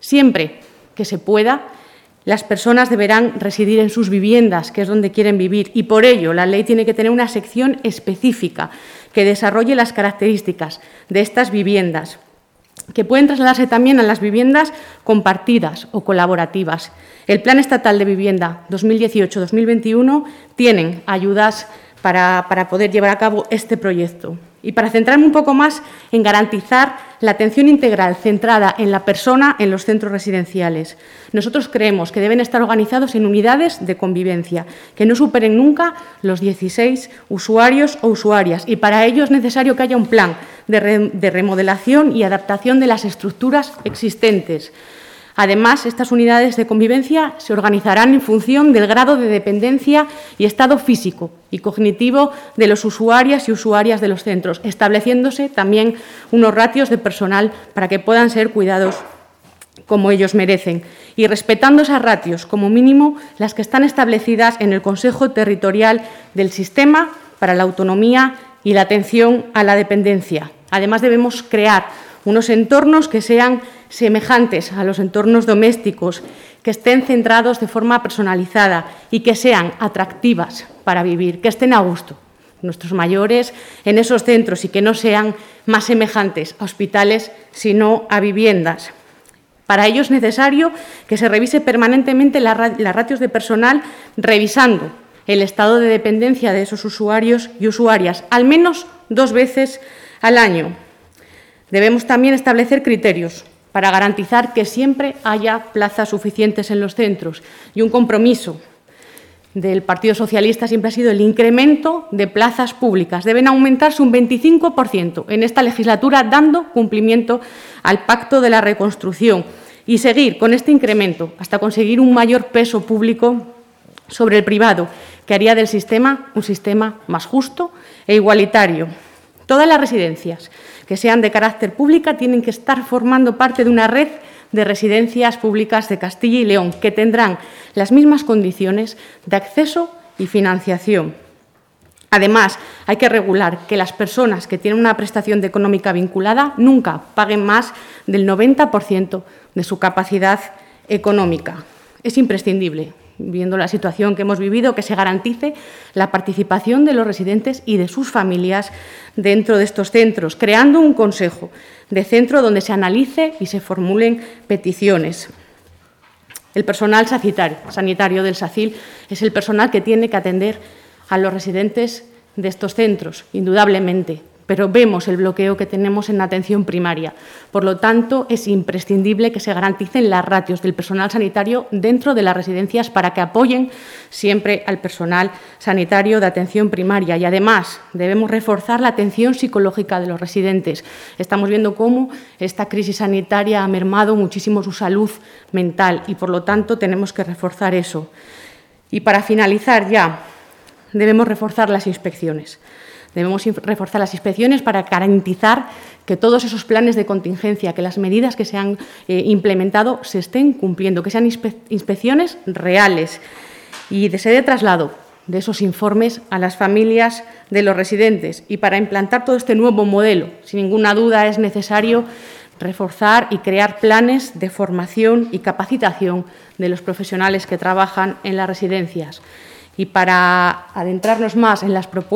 Siempre que se pueda, las personas deberán residir en sus viviendas, que es donde quieren vivir, y por ello la ley tiene que tener una sección específica que desarrolle las características de estas viviendas, que pueden trasladarse también a las viviendas compartidas o colaborativas. El Plan Estatal de Vivienda 2018-2021 tienen ayudas para poder llevar a cabo este proyecto. Y para centrarme un poco más en garantizar la atención integral centrada en la persona en los centros residenciales. Nosotros creemos que deben estar organizados en unidades de convivencia, que no superen nunca los 16 usuarios o usuarias, y para ello es necesario que haya un plan de remodelación y adaptación de las estructuras existentes. Además, estas unidades de convivencia se organizarán en función del grado de dependencia y estado físico y cognitivo de los usuarias y usuarias de los centros, estableciéndose también unos ratios de personal para que puedan ser cuidados como ellos merecen, y respetando esas ratios, como mínimo, las que están establecidas en el Consejo Territorial del Sistema para la Autonomía y la Atención a la Dependencia. Además, debemos crear unos entornos que sean semejantes a los entornos domésticos, que estén centrados de forma personalizada y que sean atractivas para vivir, que estén a gusto nuestros mayores en esos centros y que no sean más semejantes a hospitales, sino a viviendas. Para ello es necesario que se revise permanentemente las ratios de personal, revisando el estado de dependencia de esos usuarios y usuarias, al menos 2 veces al año. Debemos también establecer criterios para garantizar que siempre haya plazas suficientes en los centros, y un compromiso del Partido Socialista siempre ha sido el incremento de plazas públicas. Deben aumentarse un 25% en esta legislatura, dando cumplimiento al Pacto de la Reconstrucción, y seguir con este incremento hasta conseguir un mayor peso público sobre el privado, que haría del sistema un sistema más justo e igualitario. Todas las residencias que sean de carácter pública tienen que estar formando parte de una red de residencias públicas de Castilla y León, que tendrán las mismas condiciones de acceso y financiación. Además, hay que regular que las personas que tienen una prestación económica vinculada nunca paguen más del 90% de su capacidad económica. Es imprescindible, viendo la situación que hemos vivido, que se garantice la participación de los residentes y de sus familias dentro de estos centros, creando un consejo de centro donde se analice y se formulen peticiones. El personal sanitario del SACIL es el personal que tiene que atender a los residentes de estos centros, indudablemente, pero vemos el bloqueo que tenemos en la atención primaria. Por lo tanto, es imprescindible que se garanticen las ratios del personal sanitario dentro de las residencias para que apoyen siempre al personal sanitario de atención primaria. Y, además, debemos reforzar la atención psicológica de los residentes. Estamos viendo cómo esta crisis sanitaria ha mermado muchísimo su salud mental y, por lo tanto, tenemos que reforzar eso. Y, para finalizar ya, debemos reforzar las inspecciones. Debemos reforzar las inspecciones para garantizar que todos esos planes de contingencia, que las medidas que se han implementado se estén cumpliendo, que sean inspecciones reales, y se dé traslado de esos informes a las familias de los residentes. Y para implantar todo este nuevo modelo, sin ninguna duda, es necesario reforzar y crear planes de formación y capacitación de los profesionales que trabajan en las residencias. Y para adentrarnos más en las propuestas